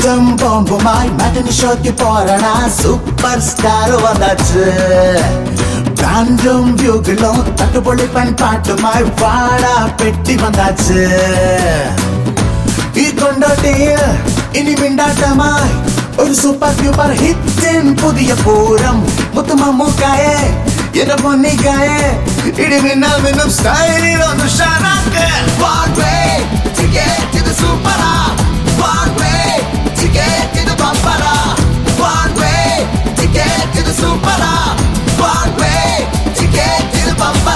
atom ബോംബുമായി മാറ്റിന് ഷോയ്ക്ക് പോരണ super star വന്നാച്ച് ബ്രാൻഡും വ്യൂകളും തട്ടുപൊളിപ്പൻ പാട്ടുമായി വാടാ പെട്ടി വന്നാച്ച് ഈ കൊണ്ടോട്ടിയിൽ ഇനി മിണ്ടാട്ടമായി ഒരു സൂപ്പർ ഡ്യൂപ്പർ ഹിറ്റിൻ പുതിയ പൂരം മുത്തുമമ്മൂക്കായെ എന്റെ പൊന്നിക്കായെ ഇടിമിന്നൽ മിന്നും സ്റ്റൈലിൽ ഒന്ന് ഷാറാക്ക് One way to get to the super One way to get to the bumper One way to get to the super One way to get to the bumper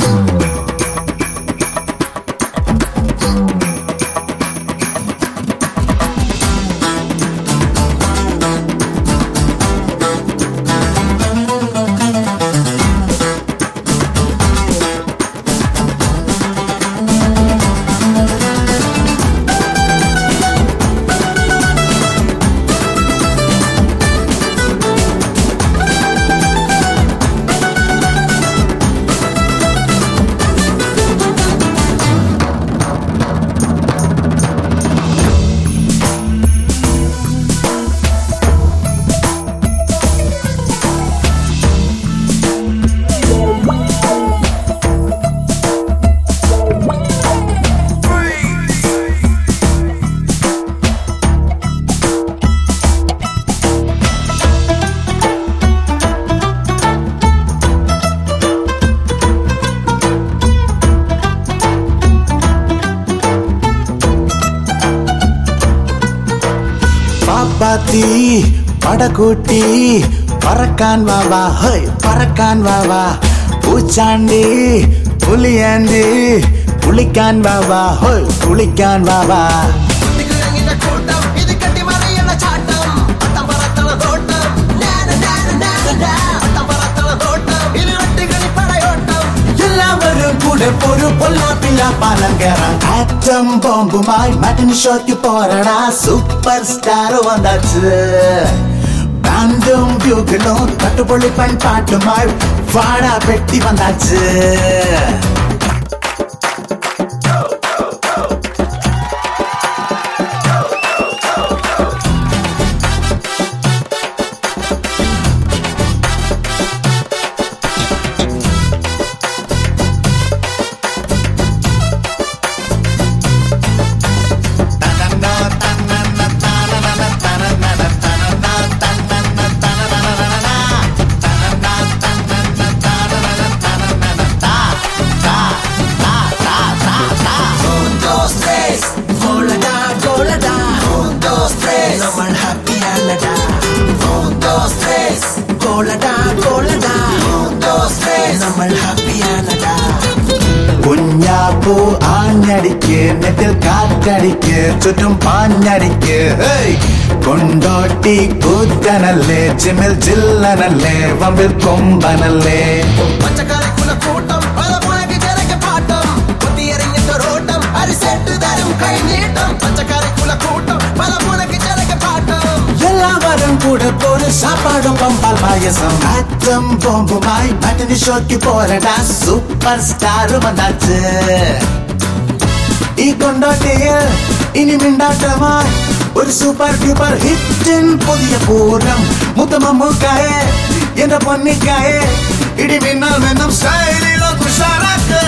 പാപ്പാത്തി പടകൂട്ടി പറക്കാൻ വാവാ ഹേയ് പറക്കാൻ വാവാ പൂച്ചാണ്ടി പുലിയാണ്ടി കുളിക്കാൻ വാവാ hey കുളിക്കാൻ വാവാ എല്ലാവരും കൂടെ ഒരു പൊല്ലാപ്പില്ല പാലം കയറാൻ ആറ്റം ബോംബുമായി മാറ്റിന് ഷോയ്ക്ക് പോരണ സൂപ്പർ സ്റ്റാർ വന്നാച്ച് ബ്രാൻഡും വ്യൂകളും തട്ടുപൊളിപ്പൻ പാട്ടുമായി വാടാ പെട്ടി വന്നാച്ച് കുഞ്ഞാപ്പൂ ആഞ്ഞടിക്ക് നെറ്റിൽ കാറ്റടിക്ക് ചുറ്റും പാഞ്ഞടിക്ക് കൊണ്ടോട്ടി കൂറ്റനല്ലേ ജിമ്മിൽ ജില്ലനല്ലേ വമ്പിൽ കൊമ്പനല്ലേ കൂട്ടം പാട്ടം കുത്തിയെറിഞ്ഞോട്ടം അരിസെട്ട് തരും കൈനീട്ടം പച്ചക്കറിക്കുള്ള കൂട്ടം പലമുളക്ക് ചിലക്ക് പാട്ടം എല്ലാവരും കൂടെ ഒരു സാപ്പാടും പമ്പാൽ പായസം ആറ്റം ബോംബുമായി മാറ്റിന് ഷോയ്ക്ക് പോരട സൂപ്പർ സ്റ്റാർ വന്നാച്ച് ഈ കൊണ്ടോട്ടിയിൽ ഇനി മിണ്ടാട്ടമായി ഒരു സൂപ്പർ ഡ്യൂപ്പർ ഹിറ്റിൻ പുതിയ പൂരം മുത്തുമമ്മൂക്കായെ എന്റെ പൊന്നിക്കായെ ഇടിമിന്നൽ മിന്നും സ്റ്റൈലിൽ ഒന്ന് ഷാറാക്ക്